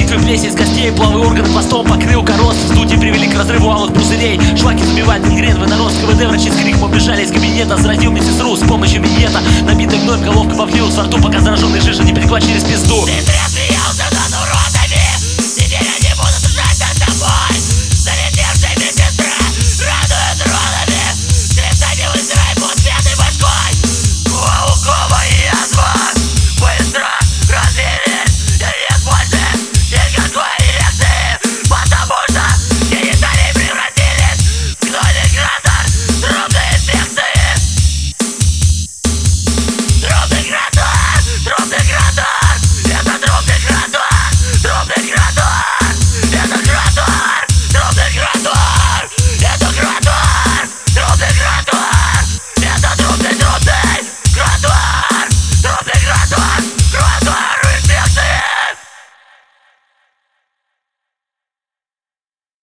бритвы плесень с костей, половые органы пластом покрыл корост. В студии привели к разрыву алых пузырей. Шлаки забивают гангрен, вынорос КВД. Врачи с криком убежали из кабинета. Заразил медсестру с помощью минета. Набитый гноем головка вовлилась во рту, пока зараженный жижа не потекла через пизду.